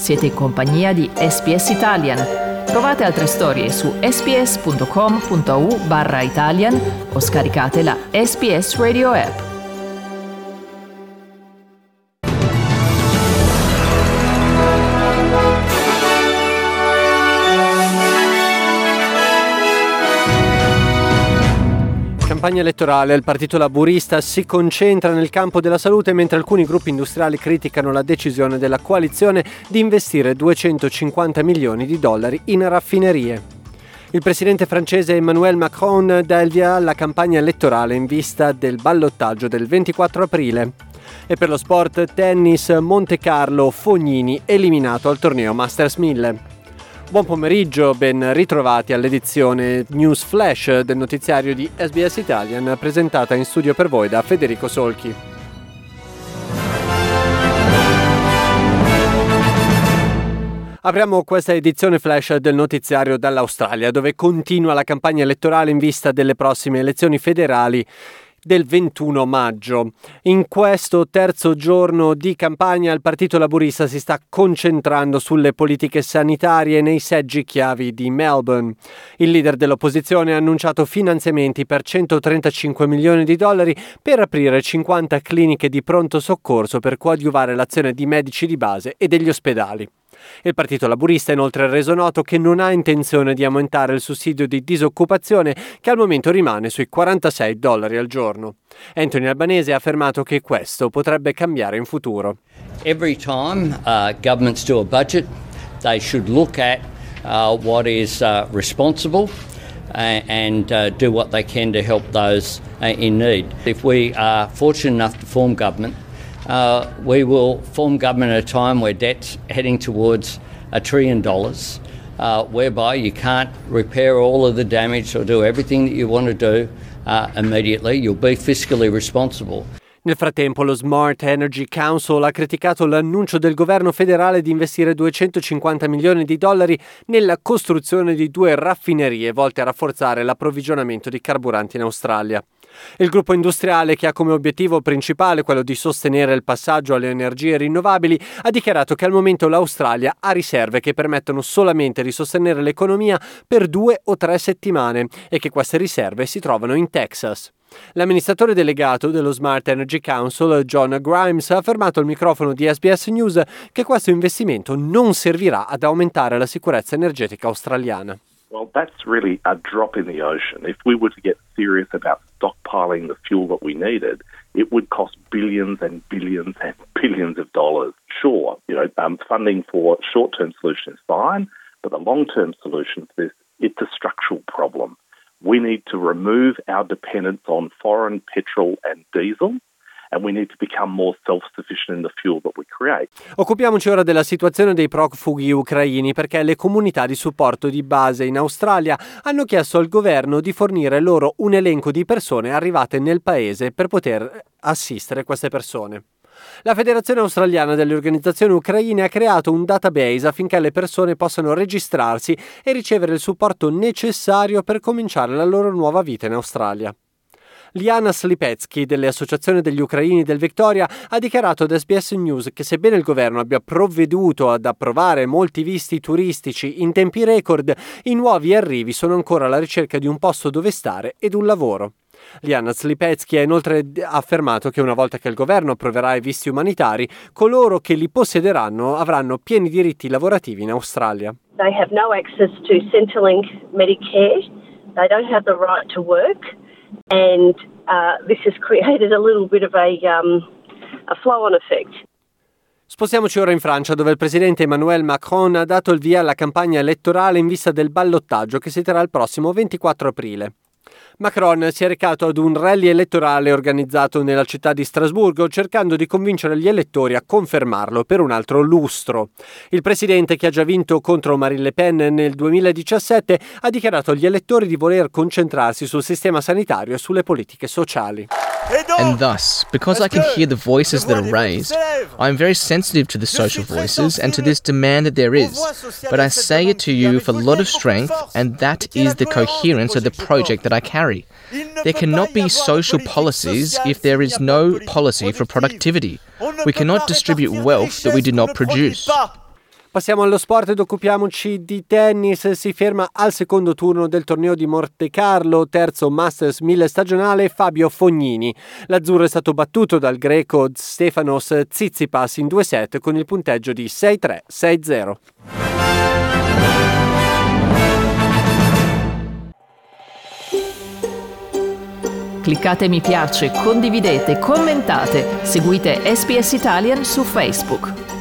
Siete in compagnia di SBS Italian. Trovate altre storie su sbs.com.au/Italian o scaricate la SBS Radio app. Campagna elettorale, il partito laburista si concentra nel campo della salute mentre alcuni gruppi industriali criticano la decisione della coalizione di investire 250 milioni di dollari in raffinerie. Il presidente francese Emmanuel Macron dà il via alla campagna elettorale in vista del ballottaggio del 24 aprile. E per lo sport, tennis, Montecarlo, Fognini eliminato al torneo Masters 1000. Buon pomeriggio, ben ritrovati all'edizione News Flash del notiziario di SBS Italian, presentata in studio per voi da Federico Solchi. Apriamo questa edizione flash del notiziario dall'Australia, dove continua la campagna elettorale in vista delle prossime elezioni federali del 21 maggio. In questo terzo giorno di campagna il Partito Laburista si sta concentrando sulle politiche sanitarie nei seggi chiavi di Melbourne. Il leader dell'opposizione ha annunciato finanziamenti per 135 milioni di dollari per aprire 50 cliniche di pronto soccorso per coadiuvare l'azione di medici di base e degli ospedali. Il Partito Laburista ha inoltre reso noto che non ha intenzione di aumentare il sussidio di disoccupazione che al momento rimane sui $46 al giorno. Anthony Albanese ha affermato che questo potrebbe cambiare in futuro. Every time governments do a budget, they should look at what is responsible and do what they can to help those in need. If we are fortunate enough to form government, we will form government at a time where debt's heading towards $1 trillion, whereby you can't repair all of the damage or do everything that you want to do immediately. You'll be fiscally responsible. Nel frattempo lo Smart Energy Council ha criticato l'annuncio del governo federale di investire 250 milioni di dollari nella costruzione di 2 raffinerie volte a rafforzare l'approvvigionamento di carburanti in Australia. Il gruppo industriale, che ha come obiettivo principale quello di sostenere il passaggio alle energie rinnovabili, ha dichiarato che al momento l'Australia ha riserve che permettono solamente di sostenere l'economia per 2 o 3 settimane e che queste riserve si trovano in Texas. L'amministratore delegato dello Smart Energy Council, John Grimes, ha affermato al microfono di SBS News che questo investimento non servirà ad aumentare la sicurezza energetica australiana. Well, that's really a drop in the ocean. If we were to get serious about stockpiling the fuel that we needed, it would cost billions and billions and billions of dollars. Sure, funding for short-term solution is fine, but the long-term solution to this, it's a structural problem. We need to remove our dependence on foreign petrol and diesel, and we need to become more self-sufficient in the fuel that we create. Occupiamoci ora della situazione dei profughi ucraini, perché le comunità di supporto di base in Australia hanno chiesto al governo di fornire loro un elenco di persone arrivate nel paese per poter assistere queste persone. La Federazione Australiana delle Organizzazioni Ucraine ha creato un database affinché le persone possano registrarsi e ricevere il supporto necessario per cominciare la loro nuova vita in Australia. Liana Slipetsky delle associazioni degli ucraini del Victoria ha dichiarato ad SBS News che sebbene il governo abbia provveduto ad approvare molti visti turistici in tempi record, i nuovi arrivi sono ancora alla ricerca di un posto dove stare ed un lavoro. Liana Slipetsky ha inoltre affermato che una volta che il governo approverà i visti umanitari, coloro che li possederanno avranno pieni diritti lavorativi in Australia. They have no access to Centrelink Medicare. They don't have the right to work. And this has created a little bit of a flow-on effect. Spostiamoci ora in Francia, dove il presidente Emmanuel Macron ha dato il via alla campagna elettorale in vista del ballottaggio che si terrà il prossimo 24 aprile. Macron si è recato ad un rally elettorale organizzato nella città di Strasburgo, cercando di convincere gli elettori a confermarlo per un altro lustro. Il presidente, che ha già vinto contro Marine Le Pen nel 2017, ha dichiarato agli elettori di voler concentrarsi sul sistema sanitario e sulle politiche sociali. And thus, because I can hear the voices that are raised, I am very sensitive to the social voices and to this demand that there is. But I say it to you with a lot of strength, and that is the coherence of the project that I carry. There cannot be social policies if there is no policy for productivity. We cannot distribute wealth that we do not produce. Passiamo allo sport ed occupiamoci di tennis. Si ferma al secondo turno del torneo di Montecarlo, terzo Masters 1000 stagionale, Fabio Fognini. L'azzurro è stato battuto dal greco Stefanos Tsitsipas in 2 set con il punteggio di 6-3, 6-0. Cliccate mi piace, condividete, commentate, seguite SBS Italian su Facebook.